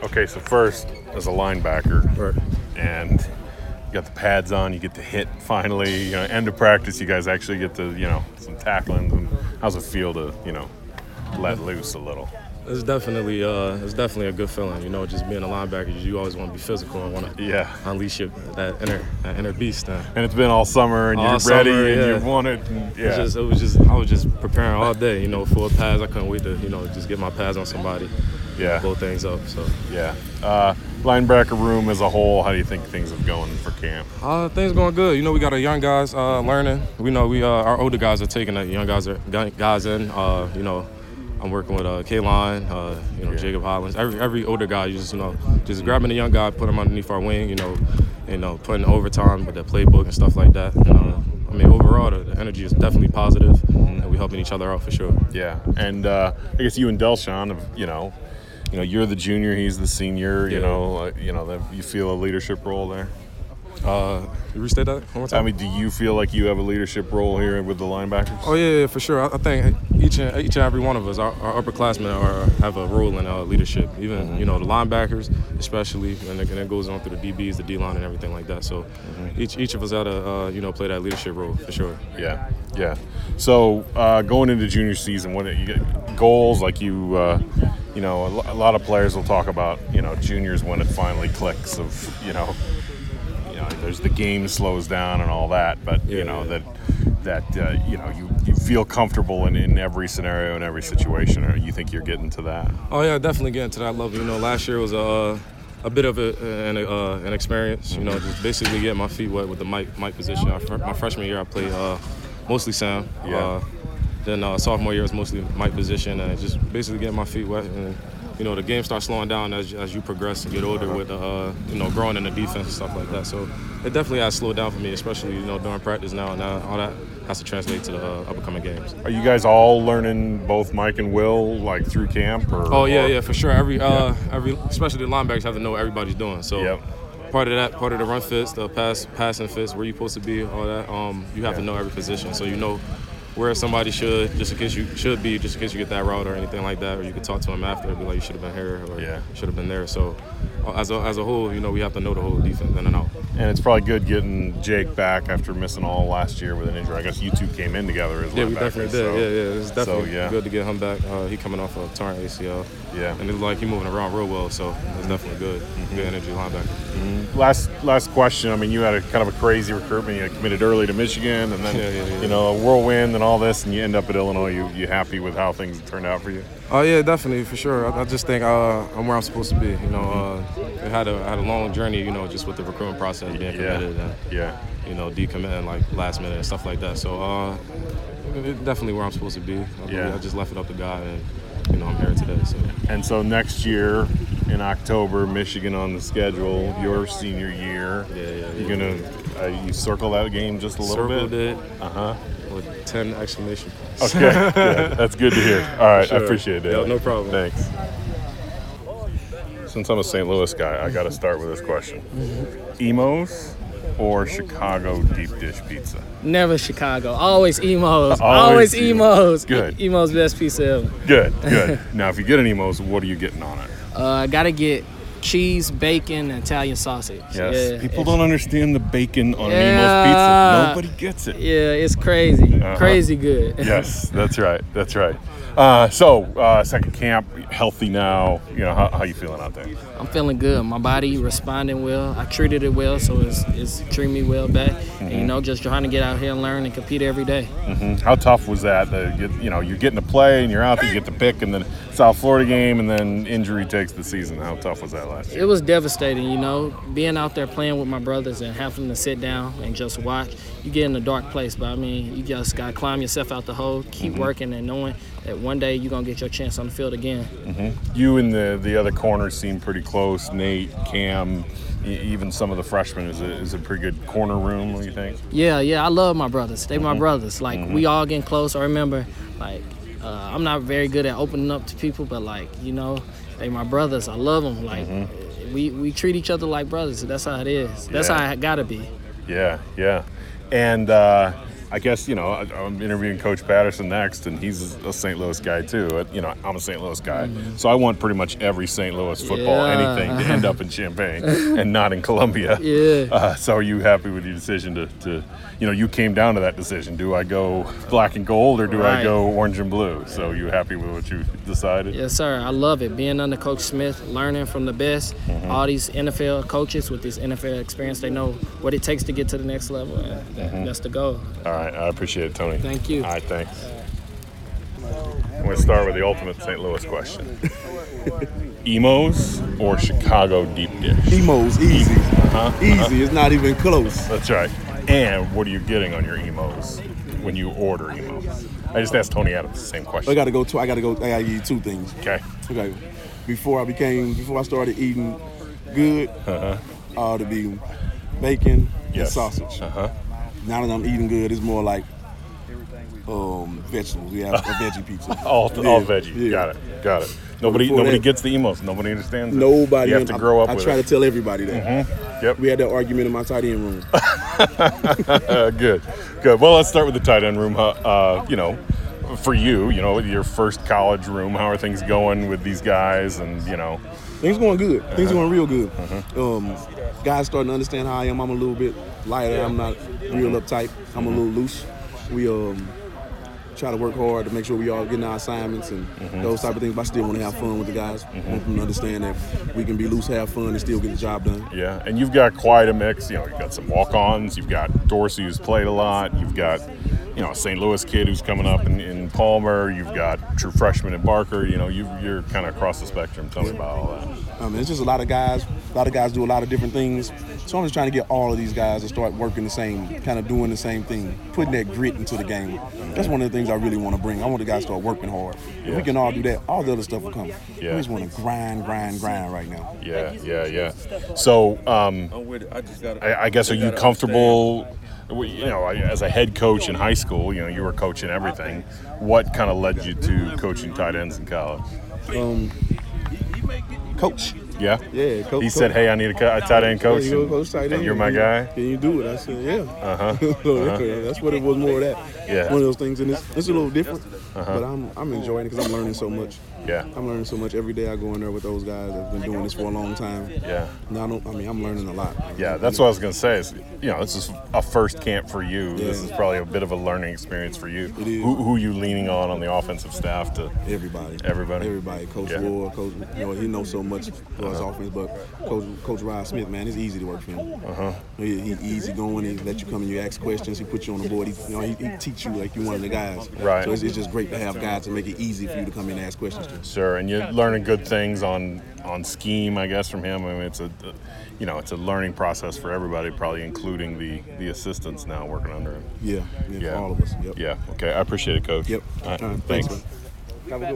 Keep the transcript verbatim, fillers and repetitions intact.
Okay, so first, as a linebacker, Right. and you got the pads on, you get to hit finally. You know, end of practice, you guys actually get to, you know, some tackling. And how's it feel to, you know, let loose a little? It's definitely, uh, it's definitely a good feeling. You know, just being a linebacker, you always want to be physical and want to Yeah. unleash your, that inner, that inner beast. Uh, And it's been all summer, and All you're summer, ready, and yeah. you want it. And, it, yeah. was just, it was just, I was just preparing all day. You know, for a pass, I couldn't wait to, you know, just get my pads on somebody, Yeah. blow things up. So, Yeah. Uh, linebacker room as a whole, how do you think things have going for camp? uh, things going good. You know, we got our young guys uh, learning. We know we, uh, our older guys are taking the young guys, are, guys in. Uh, you know. I'm working with uh, K-Line, uh, you know, Yeah. Jacob Hollins. Every every older guy, you just you know, just grabbing the young guy, put him underneath our wing, you know, you know, putting overtime with the playbook and stuff like that. You know, I mean, overall, the, the energy is definitely positive, Mm-hmm. and we helping each other out for sure. Yeah, and uh, I guess you and Delshon have, you know, you know, you're the junior, he's the senior. You Yeah. know, uh, you know, that you feel a leadership role there. Uh, you restate that one more time? I mean, do you feel like you have a leadership role here with the linebackers? Oh yeah, yeah, for sure. I, I think each and each and every one of us, our, our upperclassmen, are have a role in uh, leadership. Even Mm-hmm. you know the linebackers, especially, and it, and it goes on through the D Bs, the D line, and everything like that. So Mm-hmm. each each of us got to uh, you know play that leadership role for sure. Yeah, yeah. So uh, going into junior season, what you get goals like you, uh, you know, a, lo- a lot of players will talk about, you know, juniors when it finally clicks. Of you know, you know, there's the game slows down and all that, but you Yeah, know yeah. that that uh, you know you, you feel comfortable in, in every scenario in every situation, or you think you're getting to that? Oh yeah, definitely getting to that level. You know, last year was a a bit of a, an uh, an experience. You know, just basically getting my feet wet with the mic mic position. I, fr- my freshman year, I played uh, mostly Sam. Yeah. Uh, then uh, sophomore year was mostly mic position, and just basically getting my feet wet. And you know, the game starts slowing down as as you progress and get older with uh, you know growing in the defense and stuff like that. So it definitely has slowed down for me, especially you know during practice now, and now all that has to translate to the uh, upcoming games. Are you guys all learning both Mike and Will like through camp? Or, Oh yeah, or- yeah, for sure. Every uh, Yeah. every especially the linebackers have to know what everybody's doing. So Yep. part of that, part of the run fits, the pass passing fits, where you're supposed to be, all that. Um, you have to Yeah. know every position, so you know where somebody should, just in case you should be, just in case you get that route or anything like that, or you can talk to them after and be like, you should have been here or Yeah. should have been there. So uh, as a as a whole, you know, we have to know the whole defense in and out. And it's probably good getting Jake back after missing all last year with an injury. I guess you two came in together as Yeah, we linebackers, definitely did. so- yeah, yeah, it's definitely yeah. good to get him back. Uh, he coming off a torn A C L. Yeah. And it's like he moving around real well, so it's definitely good. Good energy linebacker. Last last question. I mean, you had a kind of a crazy recruitment. You committed early to Michigan, and then Yeah, yeah, yeah. you know a whirlwind and all this, and you end up at Illinois. You you happy with how things turned out for you? Oh yeah, definitely for sure. I, I just think uh, I'm where I'm supposed to be. You know, uh, it had a had a long journey. You know, just with the recruitment process being Yeah. committed and Yeah. you know decommitting like last minute and stuff like that. So uh, it, it definitely where I'm supposed to be. I, Yeah. I just left it up to God, and you know I'm here today. So And so next year in October, Michigan on the schedule. Your senior year. Yeah, yeah, You're yeah. gonna uh, you circle that game just a little circled bit. it Uh huh. with ten exclamation points. Okay. Good. That's good to hear. All right. I Sure. appreciate it. Yeah, Daly. no problem. Thanks. Since I'm a Saint Louis guy, I got to start with this question: Emos or Chicago deep dish pizza? Never Chicago. Always emos. Always Always, emos. emos. Good. Emos best pizza ever. Good. Good. Now, if you get an Emos, what are you getting on it? Uh, gotta get cheese, bacon, and Italian sausage. Yes. Yeah, People it's- don't understand the bacon on an Yeah. Emos pizza. Nobody gets it. Yeah, it's crazy. Uh-huh. Crazy good. Yes, that's right. That's right. Uh, so, uh, second camp, healthy now. You know, how, how you feeling out there? I'm feeling good. My body responding well. I treated it well, so it's, it's treating me well back. And, you know, just trying to get out here and learn and compete every day. Mhm. How tough was that? The, you, you know, you're getting to play and you're out there, you get to pick, and then South Florida game, and then injury takes the season. How tough was that last year? It was devastating, you know, being out there playing with my brothers and having to sit down and just watch. You get in a dark place, but I mean, you just got to climb yourself out the hole, keep Mm-hmm. working, and knowing that one day you're going to get your chance on the field again. You and the, the other corners seem pretty close. Nate, Cam, e- even some of the freshmen. Is a, is a pretty good corner room, what do you think? Yeah, yeah, I love my brothers. They Mm-hmm. my brothers. Like, we all getting close. I remember, like, uh, I'm not very good at opening up to people, but, like, you know, they my brothers. I love them. Like, we, we treat each other like brothers. That's how it is. That's Yeah. how it got to be. Yeah, yeah. And uh, I guess, you know, I, I'm interviewing Coach Patterson next, and he's a Saint Louis guy too. Uh, You know, I'm a Saint Louis guy. Mm-hmm. So I want pretty much every Saint Louis football, Yeah. anything, to end up in Champaign and not in Columbia. Yeah. Uh, so are you happy with your decision to, to, you know, you came down to that decision. Do I go black and gold or do I Right. go orange and blue? So you happy with what you decided? Yes, sir. I love it. Being under Coach Smith, learning from the best. Mm-hmm. All these N F L coaches with this N F L experience, they know what it takes to get to the next level. And that, Mm-hmm. that's the goal. All right, I appreciate it, Tony. Thank you. All right, thanks. I'm going to start with the ultimate Saint Louis question. Emos or Chicago deep dish? Emos, easy. Uh-huh. Easy. It's not even close. That's right. And what are you getting on your emos when you order emos? I just asked Tony Adams the same I question. gotta go. To, I gotta go. I gotta give you two things. Okay. Okay. Before I became, before I started eating good, Uh-huh. uh, to be bacon Yes. and sausage. Uh-huh. Now that I'm eating good, it's more like um, vegetables. We have a veggie pizza. All, Yeah, all veggie. yeah. Got it. Got it. Nobody Before nobody that- gets the emos. Nobody understands it. Nobody. You have to I- grow up I, with try it. to tell everybody that. Mm-hmm. Yep. We had that argument in my tight end room. Uh, good, good. Well, let's start with the tight end room. Uh, uh, you know, for you, you know, your first college room. How are things going with these guys? And you know, Things going good. Things going real good. Uh-huh. Um, guys starting to understand how I am. I'm a little bit lighter. I'm not real uptight. I'm a little loose. We um try to work hard to make sure we all getting our assignments and Mm-hmm. those type of things. But I still want to have fun with the guys. I want them to understand that we can be loose, have fun, and still get the job done. yeah. And you've got quite a mix. You know, you've got some walk-ons. You've got Dorsey, who's played a lot. You've got, you know, a Saint Louis kid who's coming up in, in Palmer. You've got true freshman in Barker. You know, you, you're kind of across the spectrum. Tell me about all that. I mean, it's just a lot of guys. A lot of guys do a lot of different things. So I'm just trying to get all of these guys to start working the same, kind of doing the same thing, putting that grit into the game. That's one of the things I really want to bring. I want the guys to start working hard. If Yeah. we can all do that, all the other stuff will come. Yeah. We just want to grind, grind, grind right now. Yeah, yeah, yeah. So, um, I'm with it. I just got. I, I guess, are you comfortable, you know, as a head coach in high school, you know, you were coaching everything. What kind of led you to coaching tight ends in college? Um, coach. Yeah? Yeah, coach. He said, hey, I need a, co- a tight end coach. Yeah, you go and- coach tight end. and you're my guy? Can you do it? I said, yeah. Uh-huh. So, yeah, that's what it was, more of that. Yeah. One of those things, and it's, it's a little different, but I'm I'm enjoying it because I'm learning so much. Yeah. I'm learning so much every day. I go in there with those guys that've been doing this for a long time. Yeah. Now, I, don't, I mean, I'm learning a lot. Yeah, that's what I was going to say. Is, you know, this is a first camp for you. This Yeah. is probably a bit of a learning experience for you. It is. Who, who are you leaning on on the offensive staff to? Everybody. Everybody? Everybody. Coach Yeah. Ward, Coach, you know, he knows so much for his offense, but Coach Coach Rod Smith, man, it's easy to work for him. Uh-huh. He, he easy going. He let you come and you ask questions. He put you on the board. He, you know, he, he teach you like you one of the guys. Right. So it's, it's just great to have guys to make it easy for you to come in and ask questions to. Sure, and you're learning good things on on scheme, I guess, from him. I mean, it's a, you know, it's a learning process for everybody, probably including the the assistants now working under him. Yeah, yeah, Yeah. for all of us. Yep. Yeah. Okay. I appreciate it, Coach. Yep. All right. All right, Thanks. man. Have a good one.